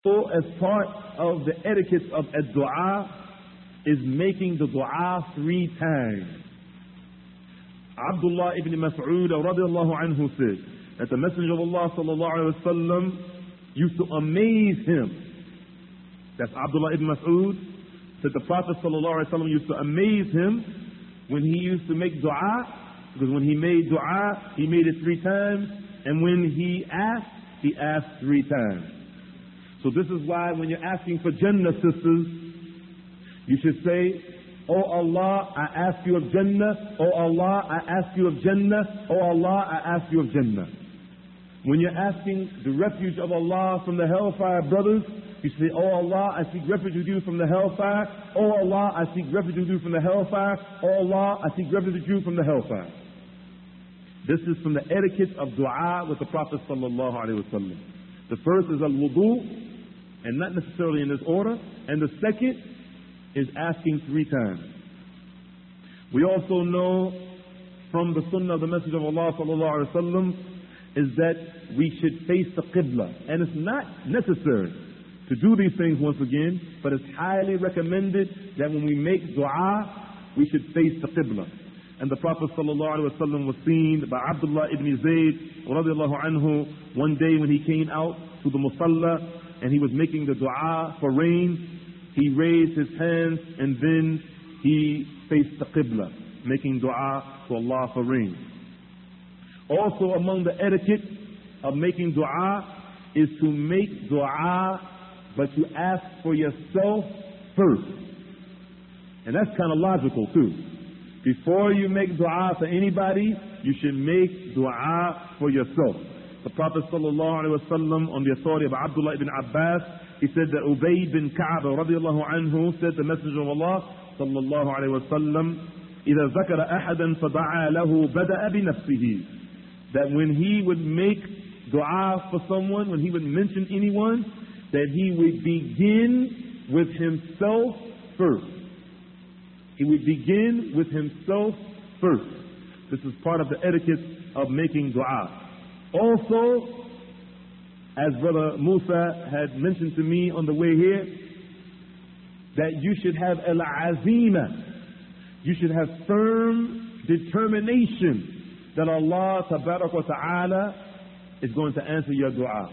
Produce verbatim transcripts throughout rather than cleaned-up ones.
So as part of the etiquette of a dua is making the dua three times. Abdullah ibn Mas'ud radiallahu anhu said that the Messenger of Allah sallallahu alayhi wa sallam used to amaze him. That's Abdullah ibn Mas'ud said the Prophet sallallahu alayhi wa sallam used to amaze him when he used to make dua, because when he made dua, he made it three times, and when he asked, he asked three times. So this is why when you're asking for Jannah, sisters, you should say, "Oh Allah, I ask you of Jannah. Oh Allah, I ask you of Jannah. Oh Allah, I ask you of Jannah." When you're asking the refuge of Allah from the hellfire, brothers, you say, "Oh Allah, I seek refuge with you from the hellfire. Oh Allah, I seek refuge with you from the hellfire. Oh Allah, I seek refuge with you from the hellfire." This is from the etiquette of dua with the Prophet sallallahu alaihi wasallam. The first is al-wudu, and not necessarily in this order. And the second is asking three times. We also know from the sunnah of the Messenger of Allah sallallahu alaihi wasallam is that we should face the qibla. And it's not necessary to do these things once again, but it's highly recommended that when we make dua, we should face the qibla. And the Prophet sallallahu alaihi wasallam was seen by Abdullah ibn Zayd radiallahu anhu one day when he came out to the musalla and he was making the dua for rain. He raised his hands and then he faced the qibla, making dua to Allah for rain. Also among the etiquette of making dua is to make dua, but you ask for yourself first. And that's kind of logical too. Before you make dua for anybody, you should make dua for yourself. The Prophet sallallahu alaihi wasallam, on the authority of Abdullah ibn Abbas, he said that Ubay bin Ka'b radiallahu anhu said the Messenger of Allah sallallahu alaihi wasallam, إِذَا ذَكَرَ أَحَدًا فَدَعَى لَهُ بَدَأَ بِنَفْسِهِ, that when he would make dua for someone, when he would mention anyone, that he would begin with himself first. He would begin with himself first. This is part of the etiquette of making dua. Also, as Brother Musa had mentioned to me on the way here, that you should have al-azima. You should have firm determination that Allah tabarak wa ta'ala is going to answer your dua.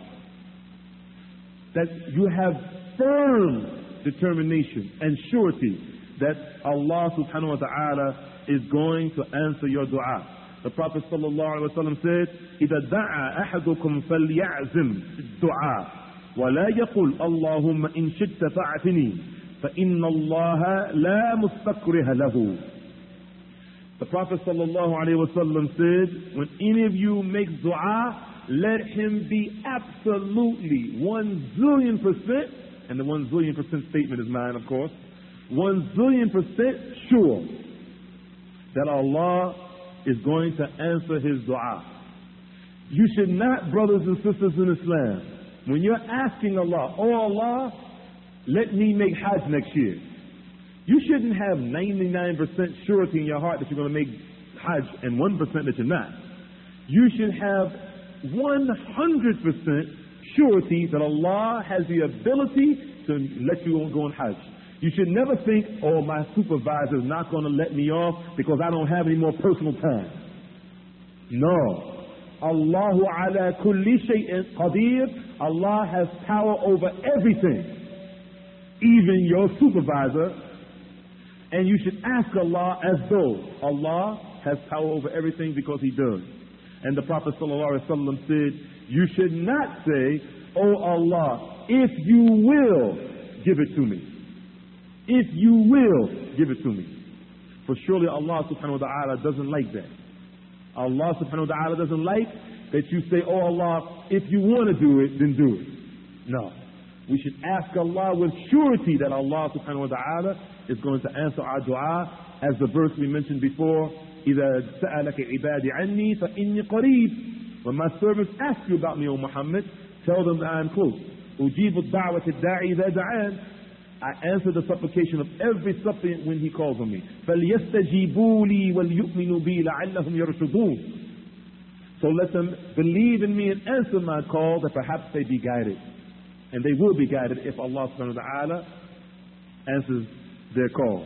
That you have firm determination and surety that Allah subhanahu wa ta'ala is going to answer your dua. The Prophet sallallahu alaihi wasallam said, إِذَا دَعَى أَحَدُكُمْ فَلْيَعْزِمْ الدُّعَاء وَلَا يَقُلْ اللَّهُمَّ إِنْ شِئْتَ فَأْتِنِي فَإِنَّ اللَّهَ لَا مُسْتَكْرِهَ لَهُ. The Prophet sallallahu alaihi wasallam said, when any of you makes dua, let him be absolutely one zillion percent, and the one zillion percent statement is mine, of course, one zillion percent sure that Allah is going to answer his dua. You should not, brothers and sisters in Islam, when you're asking Allah, "Oh Allah, let me make Hajj next year," you shouldn't have ninety-nine percent surety in your heart that you're going to make Hajj and one percent that you're not. You should have one hundred percent surety that Allah has the ability to let you go on Hajj. You should never think, "Oh, my supervisor is not going to let me off because I don't have any more personal time." No. Allahu ala kulli shay'in qadir. Allah has power over everything, even your supervisor. And you should ask Allah as though Allah has power over everything, because He does. And the Prophet sallallahu alaihi wasallam said, you should not say, "Oh Allah, if you will, give it to me. If you will, give it to me." For surely Allah subhanahu wa ta'ala doesn't like that. Allah subhanahu wa ta'ala doesn't like that you say, "Oh Allah, if you want to do it, then do it." No. We should ask Allah with surety that Allah subhanahu wa ta'ala is going to answer our dua, as the verse we mentioned before, إِذَا سَأَلَكَ عِبَادِ عَنِّي فَإِنِّي قَرِيبٌ. When my servants ask you about me, O Muhammad, tell them that I am close. أُجِيبُ الدَّعْوَةِ الدَّاعِي إِذَا دَعَانِ. I answer the supplication of every suppliant when he calls on me. فَلْيَسْتَجِيبُوا لِي وَلْيُؤْمِنُوا بِي لَعَلَّهُمْ يَرْشُدُونَ. So let them believe in me and answer my call, that perhaps they be guided. And they will be guided if Allah subhanahu wa ta'ala answers their call.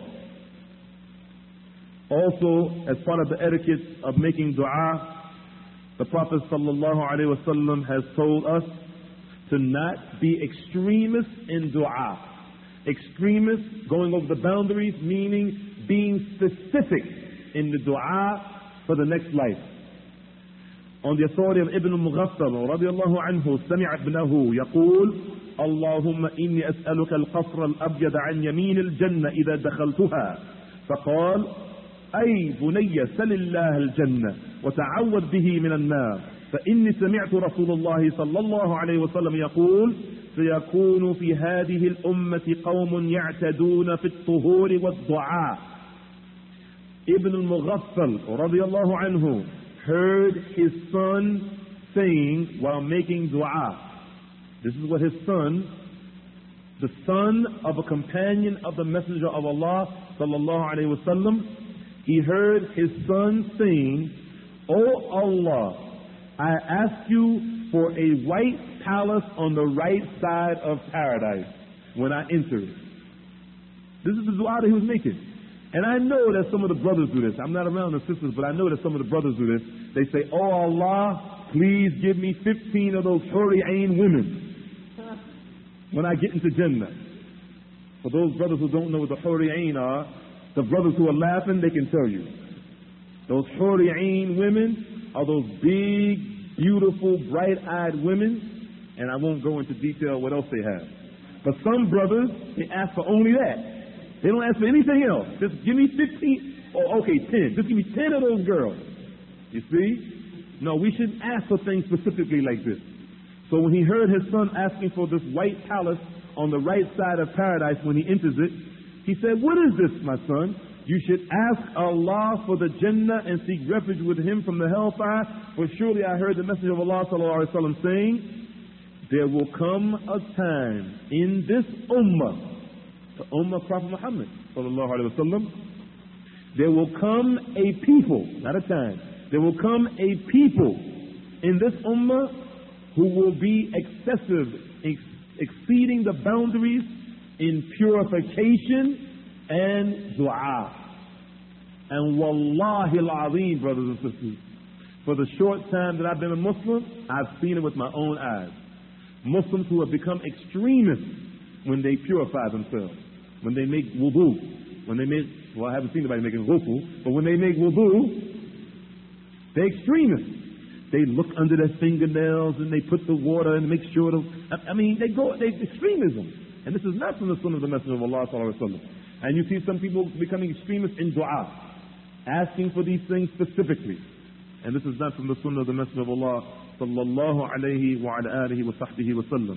Also, as part of the etiquette of making dua, the Prophet sallallahu alaihi wasallam has told us to not be extremists in dua. Extremists, going over the boundaries, meaning being specific in the dua for the next life. On the authority of Ibn al-Mughaffal radiyallahu anhu, سمع ابنه يقول اللهم إني أسألك القصر الأبيض عن يمين الجنة إذا دخلتها فقال أي بني سل الله الجنة وتعوذ به من النار فإني سمعت رسول الله صلى الله عليه وسلم يقول سيكون في هذه الأمة قوم يعتدون في الطهور والدعاء. Ibn al-Mughaffal radiyallahu anhu heard his son saying while making dua. This is what his son, the son of a companion of the Messenger of Allah sallallahu alaihi wasallam, he heard his son saying, "O Allah, I ask you for a white palace on the right side of paradise when I enter it." This is the dua that he was making. And I know that some of the brothers do this. I'm not around the sisters, but I know that some of the brothers do this. They say, "Oh Allah, please give me fifteen of those Huri Ain women when I get into Jannah." For those brothers who don't know what the Huri Ain are, the brothers who are laughing, they can tell you. Those Huri Ain women are those big, beautiful, bright-eyed women, and I won't go into detail what else they have. But some brothers, they ask for only that. They don't ask for anything else. Just give me fifteen, or okay, ten. Just give me ten of those girls. You see? No, we shouldn't ask for things specifically like this. So when he heard his son asking for this white palace on the right side of paradise when he enters it, he said, "What is this, my son? You should ask Allah for the Jannah and seek refuge with Him from the hellfire. For surely I heard the Messenger of Allah sallallahu alaihi wasallam saying, there will come a time in this ummah," the ummah of Prophet Muhammad sallallahu alaihi wasallam, "there will come a people, not a time, there will come a people in this ummah who will be excessive, ex exceeding the boundaries in purification and dua." And wallahi al-azim, brothers and sisters, for the short time that I've been a Muslim, I've seen it with my own eyes. Muslims who have become extremists when they purify themselves, when they make wudu, when they make, well, I haven't seen anybody making ghusl, but when they make wudu, they're extremists. They look under their fingernails and they put the water and make sure to, I mean, they go, they extremism. And this is not from the sunnah of the Messenger of Allah sallallahu alaihi wasallam. And you see some people becoming extremists in dua, asking for these things specifically. And this is not from the sunnah of the Messenger of Allah sallallahu alayhi wa ala alihi wa sahbihi wa sallam.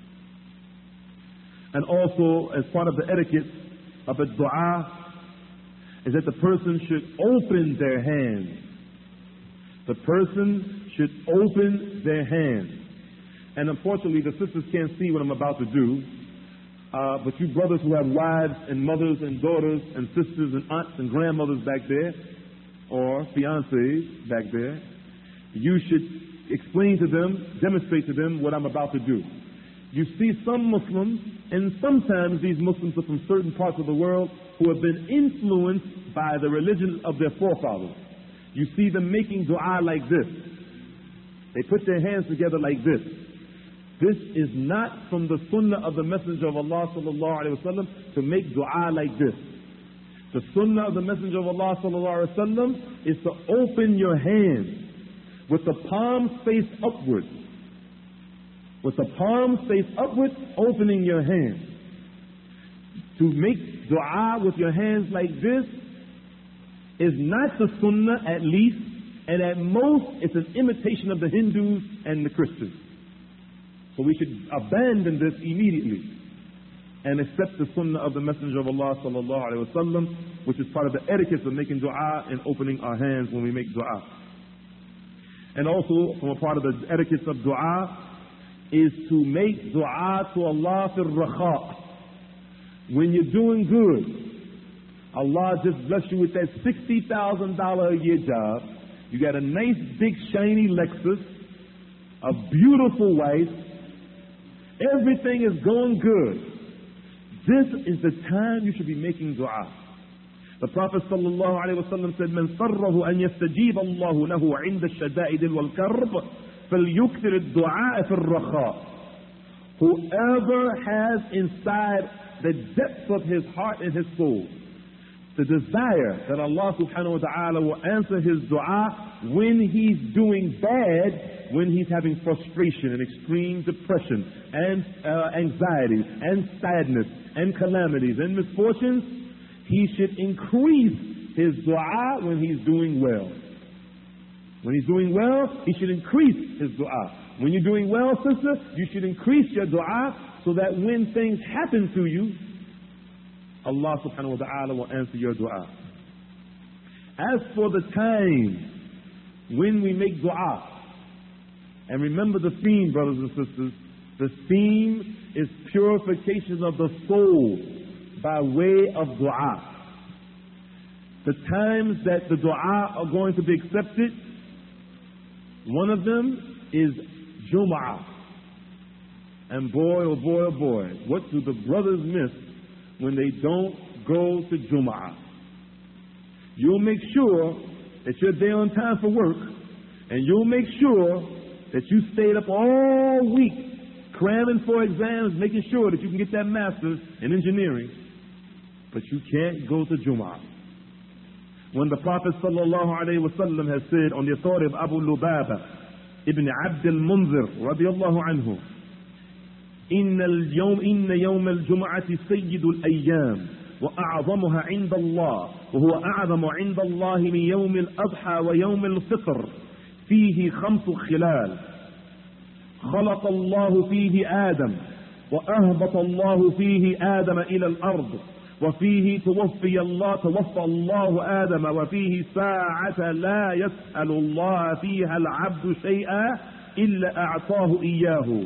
And also, as part of the etiquette of a dua, is that the person should open their hands. The person should open their hands. And unfortunately, the sisters can't see what I'm about to do. Uh, but you brothers who have wives and mothers and daughters and sisters and aunts and grandmothers back there, or fiancés back there, you should explain to them, demonstrate to them what I'm about to do. You see some Muslims, and sometimes these Muslims are from certain parts of the world who have been influenced by the religion of their forefathers. You see them making dua like this. They put their hands together like this. This is not from the sunnah of the Messenger of Allah sallallahu alaihi wasallam to make dua like this. The sunnah of the Messenger of Allah sallallahu alaihi wasallam is to open your hands with the palms face upward. With the palms face upward, opening your hands. To make dua with your hands like this is not the sunnah, at least, and at most it's an imitation of the Hindus and the Christians. So we should abandon this immediately and accept the sunnah of the Messenger of Allah sallallahu alaihi wasallam, which is part of the etiquette of making dua and opening our hands when we make dua. And also, from a part of the etiquette of dua, is to make dua to Allah fil rakha. When you're doing good, Allah just bless you with that sixty thousand dollars a year job. You got a nice big shiny Lexus, a beautiful wife, Everything is going good. This is the time you should be making dua. The Prophet sallallahu alaihi wasallam said, "Man sarrahu an yastajib Allahu lahu 'inda ash-shada'id wal-karb, falyukthir ad-du'a fi ar-rakha." Whoever has inside the depths of his heart and his soul the desire that Allah subhanahu wa ta'ala will answer his dua when he's doing bad, when he's having frustration and extreme depression and uh, anxiety and sadness and calamities and misfortunes, he should increase his dua when he's doing well. When he's doing well, he should increase his dua. When you're doing well, sister, you should increase your dua so that when things happen to you, Allah subhanahu wa ta'ala will answer your dua. As for the time when we make dua, and remember the theme, brothers and sisters, the theme is purification of the soul by way of dua. The times that the dua are going to be accepted, one of them is Jum'ah. And boy, oh boy, oh boy, what do the brothers miss when they don't go to Jum'ah? You'll make sure that you're there on time for work, and you'll make sure that you stayed up all week cramming for exams, making sure that you can get that master's in engineering, but you can't go to Jum'ah. When the Prophet sallallahu alaihi wasallam has said on the authority of Abu Lubaba ibn Abd al-Munzir radiyallahu anhu, إن اليوم إن يوم الجمعة سيد الأيام وأعظمها عند الله وهو أعظم عند الله من يوم الأضحى ويوم الفطر فيه خمس خلال خلق الله فيه آدم وأهبط الله فيه آدم إلى الأرض وفيه توفي الله توفى الله آدم وفيه ساعة لا يسأل الله فيها العبد شيئا إلا أعطاه إياه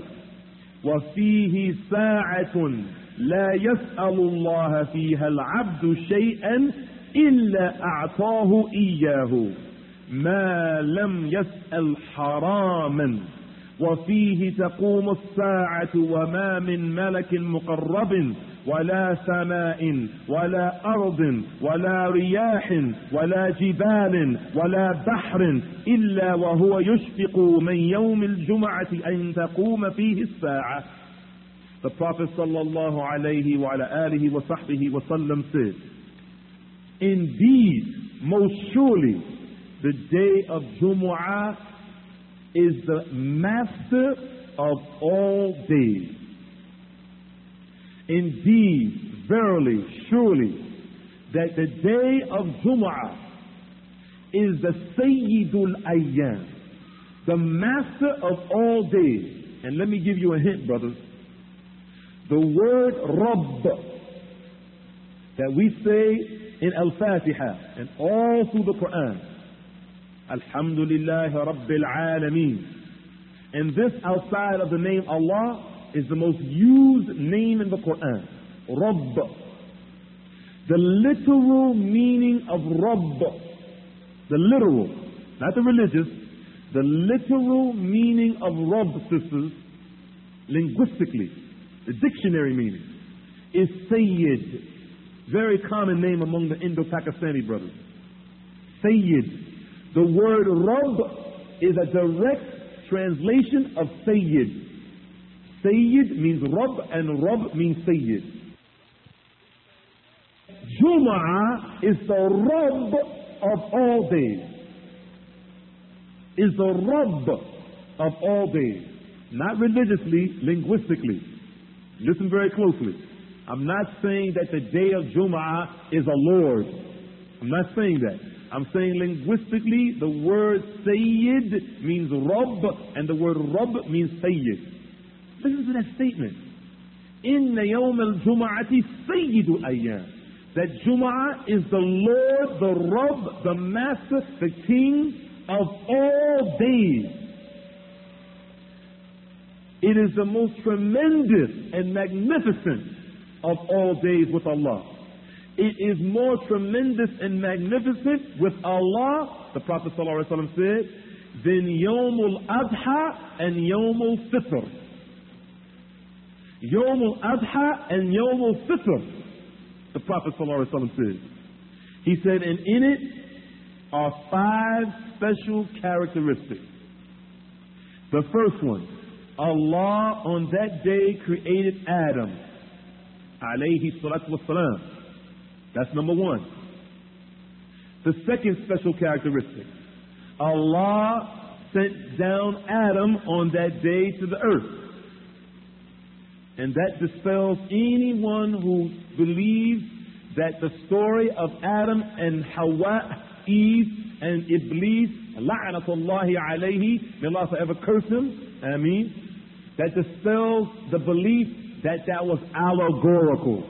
وفيه ساعة لا يسأل الله فيها العبد شيئا إلا أعطاه إياه ما لم يسأل حراما وفيه تقوم الساعة وما من ملك مقرب ولا سماء ولا أرض ولا رياح ولا جبال ولا بحر إلا وهو يشفق من يوم الجمعة أن تقوم فيه الساعة. The Prophet sallallahu alayhi wa ala alihi wa sahbihi wa sallam said, indeed, most surely, the day of Jumu'ah is the master of all days. Indeed, verily, surely, that the day of Jumu'ah is the Sayyidul Ayyam, the master of all days. And let me give you a hint, brothers. The word Rabb that we say in Al-Fatiha and all through the Quran, Alhamdulillah Rabbil Alameen, and this outside of the name Allah is the most used name in the Quran, Rabb. The literal meaning of Rabb, the literal, not the religious, the literal meaning of Rabb, sisters, linguistically, the dictionary meaning, is Sayyid. Very common name among the Indo-Pakistani brothers. Sayyid. The word Rabb is a direct translation of Sayyid. Sayyid means Rabb and Rabb means Sayyid. Jum'ah is the Rabb of all days. Is the Rabb of all days. Not religiously, linguistically. Listen very closely. I'm not saying that the day of Jum'ah is a Lord. I'm not saying that. I'm saying linguistically, the word Sayyid means Rabb, and the word Rabb means Sayyid. Listen to that statement. Inna yawm al-Jum'ati Sayyidul Ayyam. That Jum'ah is the Lord, the Rabb, the Master, the King of all days. It is the most tremendous and magnificent of all days with Allah. It is more tremendous and magnificent with Allah, the Prophet ﷺ said, than Yawmul Adha and Yawmul Fitr. Yawm al-Adha and Yawm al-Fitr, the Prophet ﷺ said. He said, and in it are five special characteristics. The first one, Allah on that day created Adam, alayhi salatu wassalam. That's number one. The second special characteristic, Allah sent down Adam on that day to the earth. And that dispels anyone who believes that the story of Adam and Hawa, Eve and Iblis, la'natullahi alayhi, may Allah forever curse him, Ameen, that dispels the belief that that was allegorical,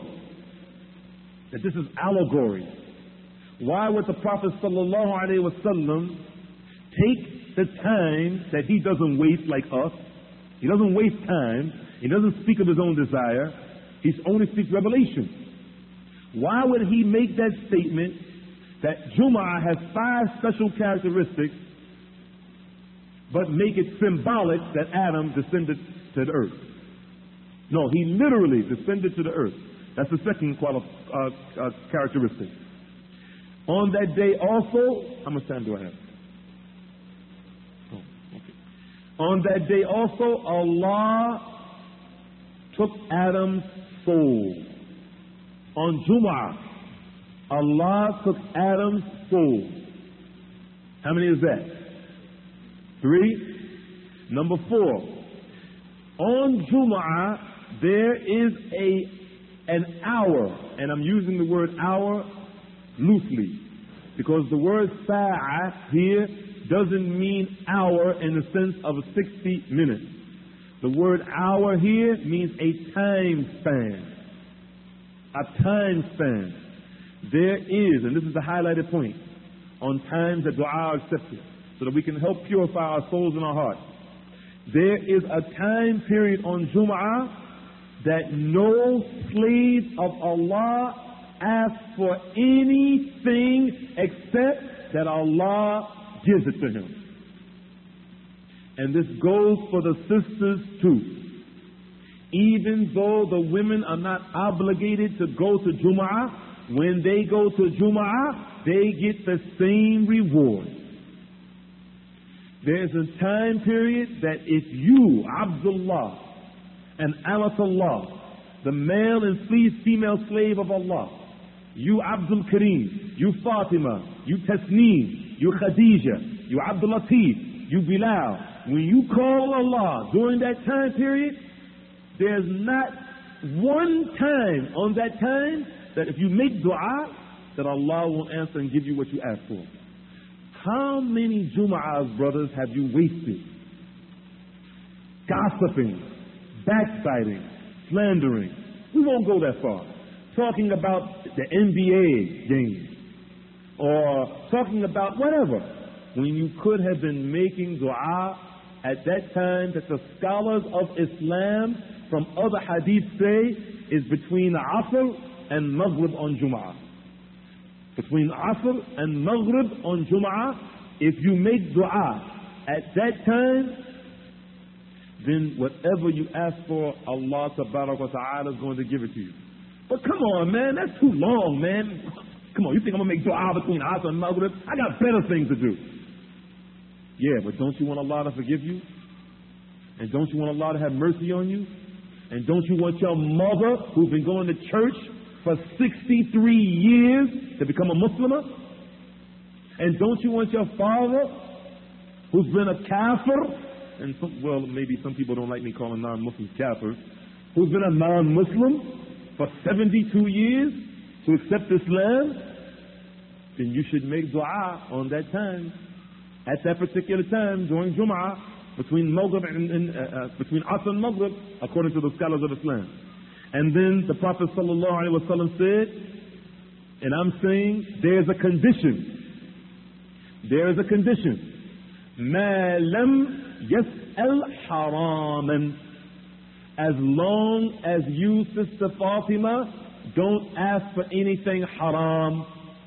that this is allegory. Why would the Prophet sallallahu alaihi wasallam take the time that he doesn't waste like us? He doesn't waste time. He doesn't speak of his own desire. He only speaks revelation. Why would he make that statement that Jumu'ah has five special characteristics, but make it symbolic that Adam descended to the earth? No, he literally descended to the earth. That's the second quali- uh, uh, characteristic. On that day also, how much time do I have? Oh, okay. On that day also, Allah took Adam's soul. On Jumu'ah, Allah took Adam's soul. How many is that? Three. Number four. On Jumu'ah, there is a an hour, and I'm using the word hour loosely, because the word sa'a here doesn't mean hour in the sense of sixty minutes. The word hour here means a time span. A time span. There is, and this is the highlighted point, on times that dua are accepted, so that we can help purify our souls and our hearts. There is a time period on Jumu'ah that no slave of Allah asks for anything except that Allah gives it to him. And this goes for the sisters too. Even though the women are not obligated to go to Jumu'ah, when they go to Jumu'ah, they get the same reward. There's a time period that if you, Abdullah, and Amatullah, the male and female slave of Allah, you Abdul Kareem, you Fatima, you Tasneem, you Khadija, you Abdul Latif, you Bilal, when you call Allah during that time period, there's not one time on that time that if you make dua, that Allah will answer and give you what you ask for. How many Jumu'ahs, brothers, have you wasted? Gossiping, backbiting, slandering. We won't go that far. Talking about the N B A game, or talking about whatever, when you could have been making dua at that time that the scholars of Islam from other hadith say is between Asr and Maghrib on Jumu'ah. Between Asr and Maghrib on Jumu'ah, if you make dua at that time, then whatever you ask for, Allah Tabarak wa Ta'ala is going to give it to you. But come on, man, that's too long, man. Come on, you think I'm going to make dua between Asr and Maghrib? I got better things to do. Yeah, but don't you want Allah to forgive you? And don't you want Allah to have mercy on you? And don't you want your mother, who's been going to church for sixty-three years, to become a Muslimah? And don't you want your father, who's been a kafir, and some, well, maybe some people don't like me calling non-Muslims kafir, who's been a non-Muslim for seventy-two years to accept Islam? Then you should make dua on that time, at that particular time during Jumu'ah, between Maghrib and, and uh, uh, between Asr and Maghrib, according to the scholars of Islam. And then the Prophet sallallahu alaihi wasallam said, and I'm saying there's a condition. There is a condition. Ma lam yas'al haraman. As long as you, Sister Fatima, don't ask for anything haram.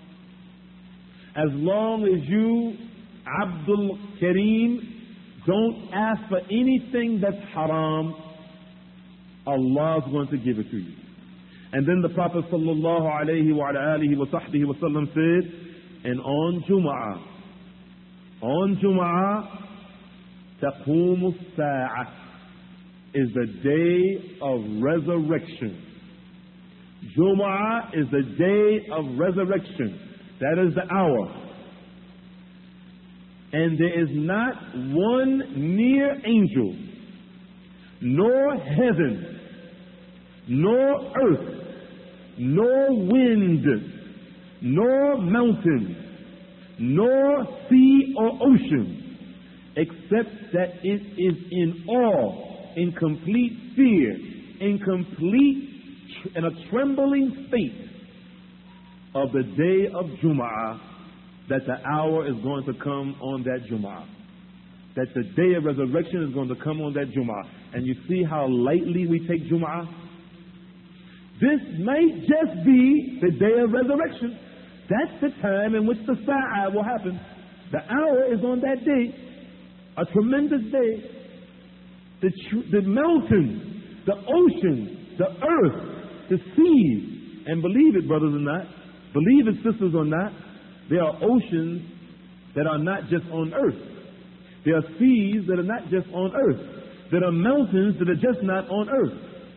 As long as you, Abdul Kareem, don't ask for anything that's haram. Allah is going to give it to you. And then the Prophet sallallahu alayhi wa alihi wa sahbihi wa sallam said, and on Jum'ah, on Jum'ah, taqumu as-sa'ah, is the day of resurrection. Jum'ah is the day of resurrection. That is the hour. And there is not one near angel, nor heaven, nor earth, nor wind, nor mountain, nor sea or ocean, except that it is in awe, in complete fear, in complete in a trembling state of the day of Jum'ah, that the hour is going to come on that Jum'ah. That the day of resurrection is going to come on that Jum'ah. And you see how lightly we take Jum'ah? This might just be the day of resurrection. That's the time in which the Sa'ah will happen. The hour is on that day. A tremendous day. The, tr- the mountains, the oceans, the earth, the seas, and believe it, brothers or not, believe it, sisters or not, there are oceans that are not just on earth. There are seas that are not just on earth. There are mountains that are just not on earth.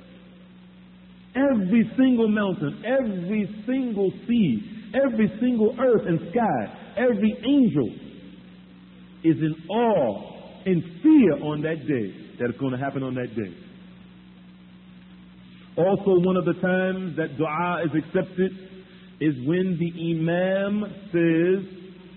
Every single mountain, every single sea, every single earth and sky, every angel is in awe, in fear on that day, that it's going to happen on that day. Also, one of the times that dua is accepted is when the Imam says,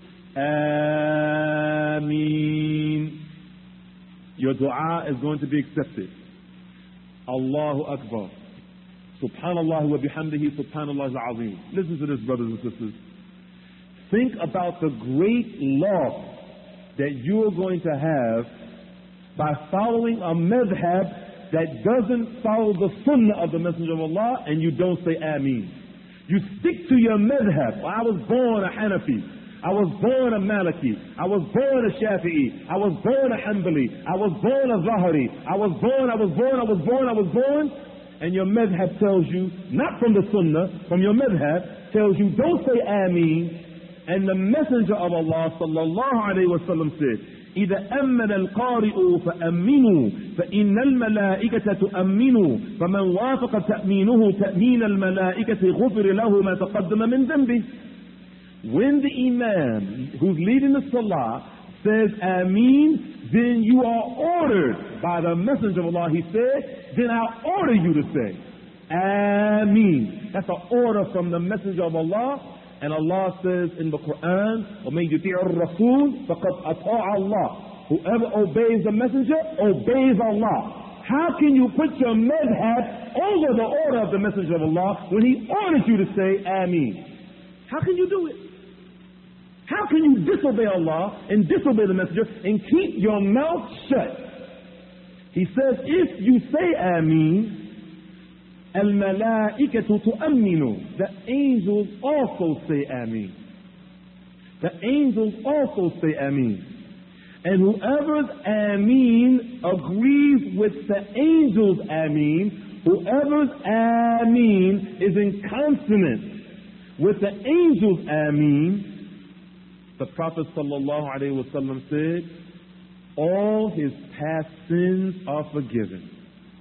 Ameen. Your dua is going to be accepted. Allahu Akbar. Subhanallah wa bihamdihi, subhanallah al-azim. Listen to this, brothers and sisters. Think about the great loss that you're going to have by following a madhab that doesn't follow the sunnah of the Messenger of Allah, and you don't say Ameen. You stick to your madhab. I was born a Hanafi. I was born a Maliki. I was born a Shafi'i. I was born a Hanbali. I was born a Zahari. I was born, I was born, I was born, I was born. And your madhab tells you, not from the sunnah, from your madhab, tells you don't say Ameen. And the Messenger of Allah sallallahu alayhi wa sallam said, إذا أمن القارئ فأمنوا فإن الملائكة تؤمنوا فمن وافق تأمينه تأمين الملائكة غفر له ما تقدم من ذنبه. When the Imam who's leading the Salah says Ameen, then you are ordered by the Messenger of Allah, he said, then I order you to say Ameen. That's an order from the Messenger of Allah. And Allah says in the Quran, وَمَن يُطِيعِ الرَّسُولِ فَقَدْ أَطَاعَ اللَّهِ. Whoever obeys the Messenger, obeys Allah. How can you put your madhab over the order of the Messenger of Allah when he orders you to say Ameen? How can you do it? How can you disobey Allah and disobey the Messenger and keep your mouth shut? He says, if you say Ameen, Al-malaikatu tu'amminu. The angels also say Ameen. The angels also say Ameen. And whoever's Ameen agrees with the angels' Ameen, whoever's Ameen is in consonance with the angels' Ameen, the Prophet sallallahu alayhi wa sallam said, all his past sins are forgiven.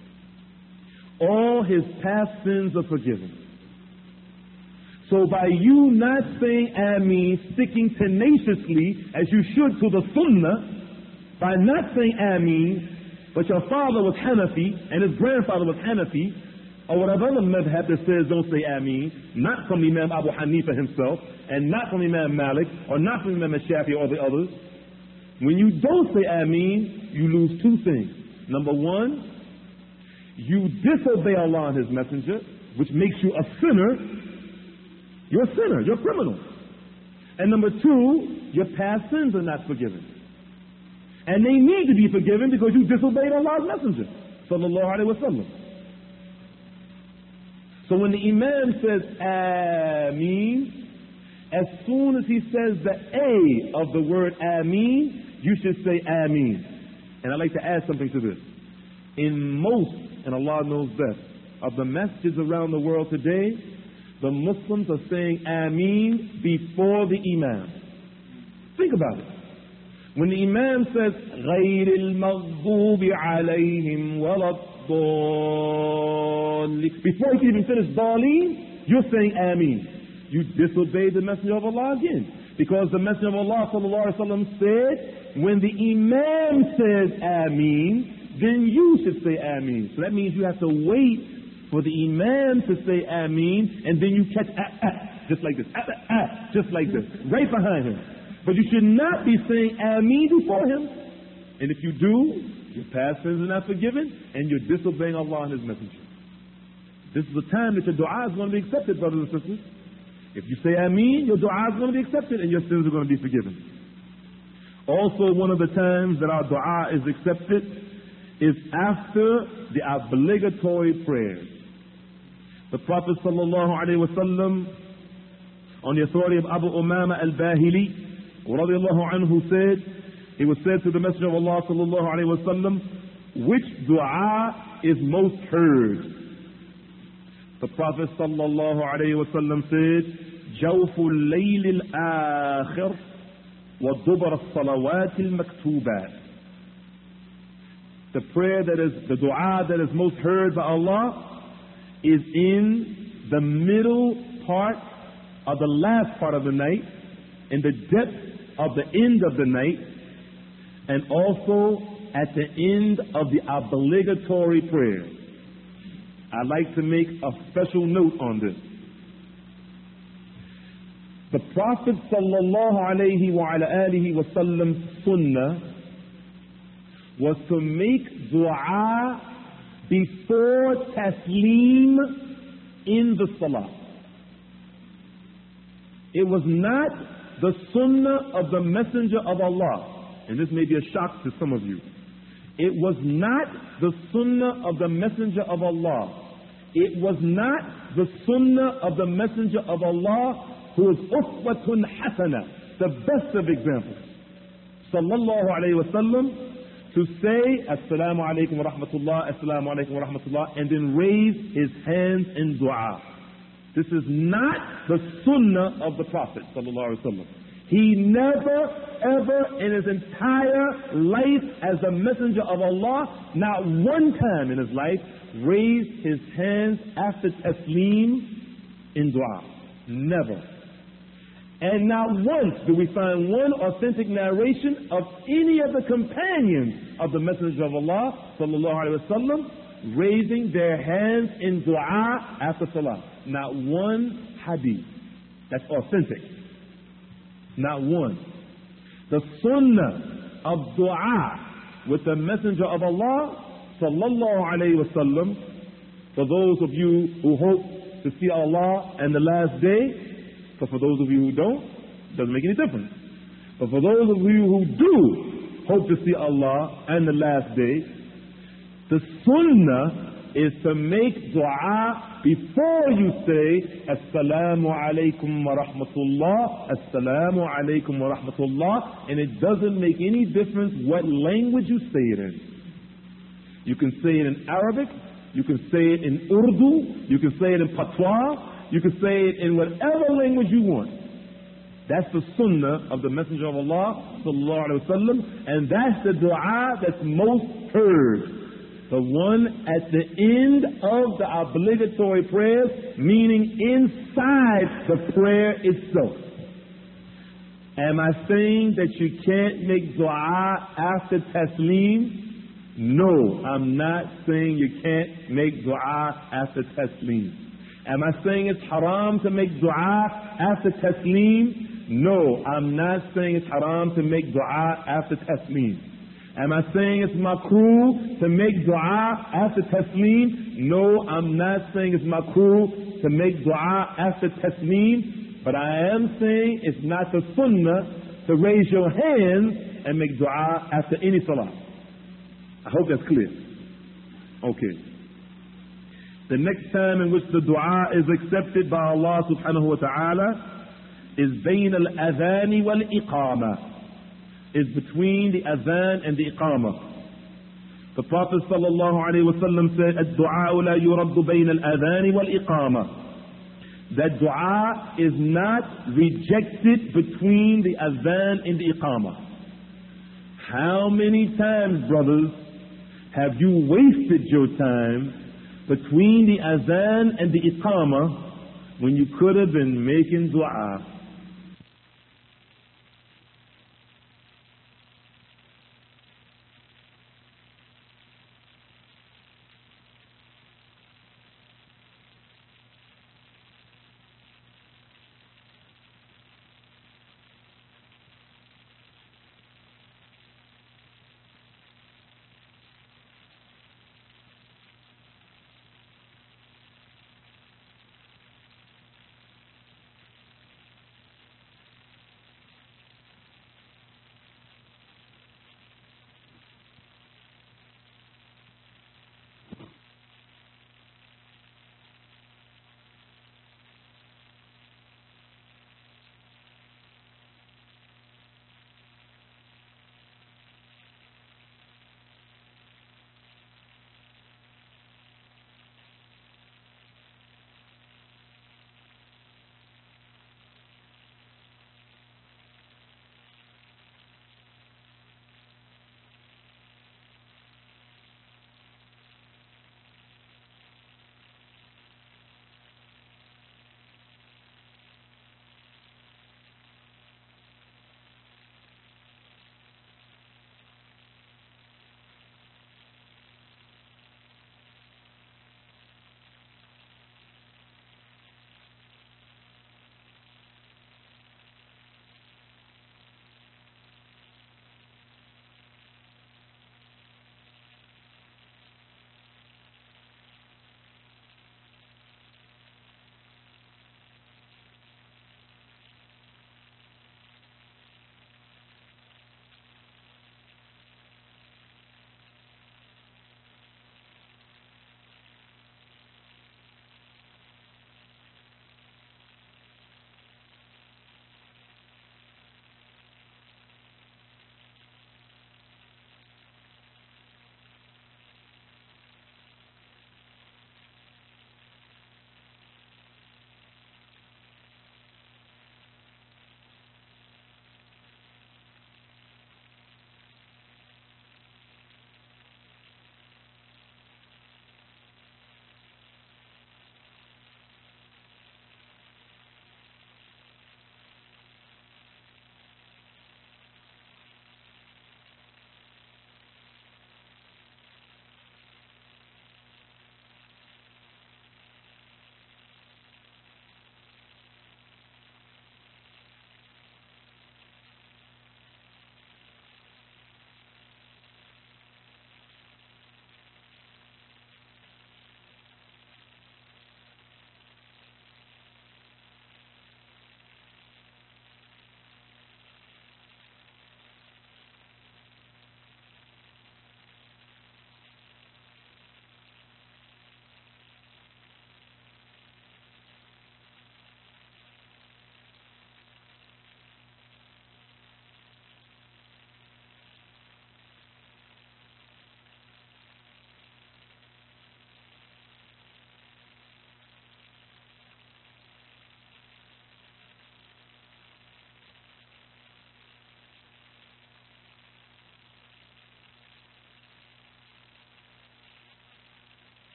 All his past sins are forgiven. So by you not saying Ameen, sticking tenaciously as you should to the Sunnah, by not saying Ameen, but your father was Hanafi and his grandfather was Hanafi, or whatever other madhab that says don't say Ameen, not from Imam Abu Hanifa himself, and not from Imam Malik, or not from Imam Shafi or the others, when you don't say Ameen, you lose two things. Number one, you disobey Allah and His Messenger, which makes you a sinner. You're a sinner, you're a criminal. And number two, your past sins are not forgiven. And they need to be forgiven because you disobeyed Allah's Messenger, sallallahu alaihi wasallam. So when the Imam says Ameen, as soon as he says the A of the word Ameen, you should say Ameen. And I'd like to add something to this. In most and Allah knows best, of the masjids around the world today, the Muslims are saying Ameen before the Imam. Think about it. When the Imam says, غَيْرِ الْمَغْضُوبِ عَلَيْهِمْ وَلَا الضَّالِّينَ, before he can even finish Daleen, you're saying Ameen. You disobey the Messenger of Allah again. Because the Messenger of Allah sallallahu alaihi wasallam said, when the Imam says Ameen, then you should say Ameen. So that means you have to wait for the Imam to say Ameen, and then you catch ah, ah, just like this, ah, ah, ah, just like this, right behind him. But you should not be saying Ameen before him. And if you do, your past sins are not forgiven, and you're disobeying Allah and His Messenger. This is the time that your dua is going to be accepted, brothers and sisters. If you say Ameen, your dua is going to be accepted, and your sins are going to be forgiven. Also, one of the times that our dua is accepted is after the obligatory prayers. The Prophet sallallahu alaihi wasallam, on the authority of Abu Umama al-Bahili, radiallahu anhu, said, it was said to the Messenger of Allah sallallahu alaihi wasallam, which dua is most heard? The Prophet sallallahu alaihi wasallam said, جوف الليل الآخر وَالدُّبَرَ الصَّلَوَاتِ الْمَكْتُوبَاتِ. The prayer that is, the dua that is most heard by Allah is in the middle part of the last part of the night, in the depth of the end of the night, and also at the end of the obligatory prayer. I'd like to make a special note on this. The Prophet sallallahu alayhi wa ala alihi wa sallam's sunnah was to make dua before taslim in the salah. It was not the sunnah of the Messenger of Allah, and this may be a shock to some of you. It was not the sunnah of the Messenger of Allah. It was not the sunnah of the Messenger of Allah, who is uswatun hasana, the best of examples, sallallahu alayhi wa sallam, to say assalamu alaikum wa rahmatullah, assalamu alaikum wa rahmatullah, and then raise his hands in dua. This is not the sunnah of the Prophet sallallahu alayhi wa sallam. He never, ever in his entire life as a messenger of Allah, not one time in his life, raised his hands after taslim in dua. Never. And not once do we find one authentic narration of any of the companions of the Messenger of Allah sallallahu alaihi wasallam raising their hands in dua after salah. Not one hadith that's authentic. Not one. The sunnah of dua with the Messenger of Allah sallallahu alaihi wasallam, for those of you who hope to see Allah and the last day. But for those of you who don't, it doesn't make any difference. But for those of you who do hope to see Allah and the last day, the sunnah is to make dua before you say Assalamu alaikum wa rahmatullah, Assalamu alaikum wa rahmatullah, and it doesn't make any difference what language you say it in. You can say it in Arabic, you can say it in Urdu, you can say it in Patois, you can say it in whatever language you want. That's the sunnah of the Messenger of Allah sallallahu alaihi wasallam, and that's the dua that's most heard. The one at the end of the obligatory prayers, meaning inside the prayer itself. Am I saying that you can't make dua after taslim? No, I'm not saying you can't make dua after taslim. Am I saying it's haram to make dua after taslim? No, I'm not saying it's haram to make dua after taslim. Am I saying it's makruh to make dua after taslim? No, I'm not saying it's makruh to make dua after taslim. But I am saying it's not the sunnah to raise your hands and make dua after any salah. I hope that's clear. Okay. The next time in which the dua is accepted by Allah subhanahu wa ta'ala is بين الأذان والإقامة, is between the adhan and the iqamah. The Prophet sallallahu alaihi wasallam said, "Ad-du'a la yuraddu bayna al-adhan wal-iqama." That dua is not rejected between the adhan and the iqamah. How many times, brothers, have you wasted your time between the adhan and the iqamah when you could have been making dua?